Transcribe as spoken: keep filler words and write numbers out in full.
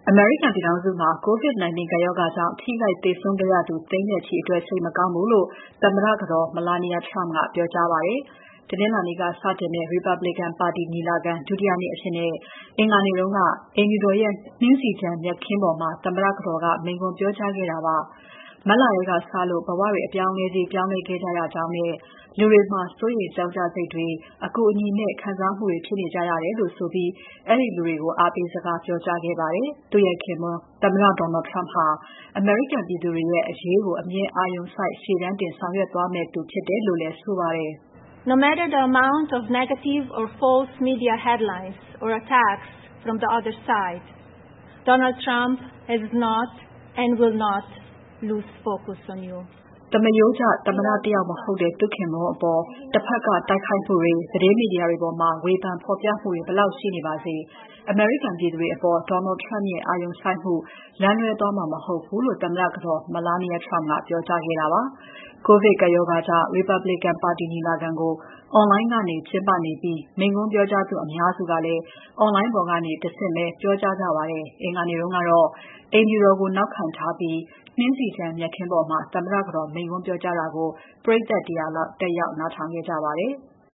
အမေရိကန်ပြည်ထောင်စုမှာ ကိုဗစ် ၁၉ ကပ်ရောဂါကြောင့် ထိခိုက်သေဆုံးခဲ့ရသူ သိန်းနဲ့ချီအတွက် စိတ်မကောင်းဘူးလို့ သမ္မတကတော် Melania Trump ကပြောကြားပါတယ်။ တနင်္လာနေ့ကစတင်တဲ့ Republican ပါတီညီလာခံ ဒုတိယနေ့အဖြစ် အင်္ဂါနေ့က အိမ်ဖြူတော်ရဲ့ နှင်းဆီခြံမြက်ခင်းပေါ်မှာ သမ္မတကတော်က မိန့်ခွန်းပြောကြားခဲ့တာပါ။ မတ်လထဲကစလို့ ဘဝတွေ အပြောင်းအလဲကြီး ပြောင်းလဲခဲ့ကြရကြောင်းနဲ့ လူတွေမှာ စိုးရိမ်ကြောင့်ကြစိတ်တွေ၊ အကူအညီမဲ့ ခံစားမှုတွေဖြစ်နေကြရတယ်လို့ဆိုပြီး အဲဒီလူတွေကို အားပေးစကားပြောကြားခဲ့ပါတယ်။ သူ့ရဲ့ခင်ပွန်း သမ္မတ Donald Trump ဟာ အမေရိကန်ပြည်သူတွေရဲ့အရေးကို အမြဲအာရုံစိုက် ရှေ့တန်းတင်ဆောင်ရွက်သွားမယ့်သူဖြစ်တယ်လို့လည်း ဆိုပါတယ်။ No matter the amount of negative or false media headlines or attacks from the other side, Donald Trump has not and will not lose focus on you. သမားရိုးကျသမ္မတတယောက်မဟုတ်တဲ့ သူ့ခင်ပွန်းအပေါ် တဖက်ကတိုက်ခိုက်မှုတွေ၊ သတင်းမီဒီယာတွေပေါ်မှာ ဝေဖန်ဖော်ပြမှုတွေ ဘယ်လောက်ရှိနေပါစေ၊ အမေရိကန်ပြည်သူတွေအပေါ် Donald Trump ရဲ့ အာရုံစိုက်မှု လမ်းလွဲသွားမှာ မဟုတ်ဘူးလို့ သမ္မတကတော် Melania Trump ကပြောကြားခဲ့တာပါ။ ကိုဗစ်ကပ်ရောဂါကြောင့် Republican ပါတီညီလာခံကို Online ကနေကျင်းပနေပြီး မိန့်ခွန်းပြောကြားသူအများစုကလည်း Online ပေါ်ကနေတဆင့်ပဲ ပြောကြားကြပါတယ်။ အင်္ဂါနေ့တုန်းကတော့ အိမ်ဖြူတော်ကို နောက်ခံထားပြီး နှင်းဆီခြံမြက်ခင်းပေါ်မှာ သမ္မတကတော် မိန့်ခွန်းပြောကြားတာကို ပရိတ်သတ် ၁၀၀ လောက် တက်ရောက်နားထောင်ခဲ့ကြပါတယ်။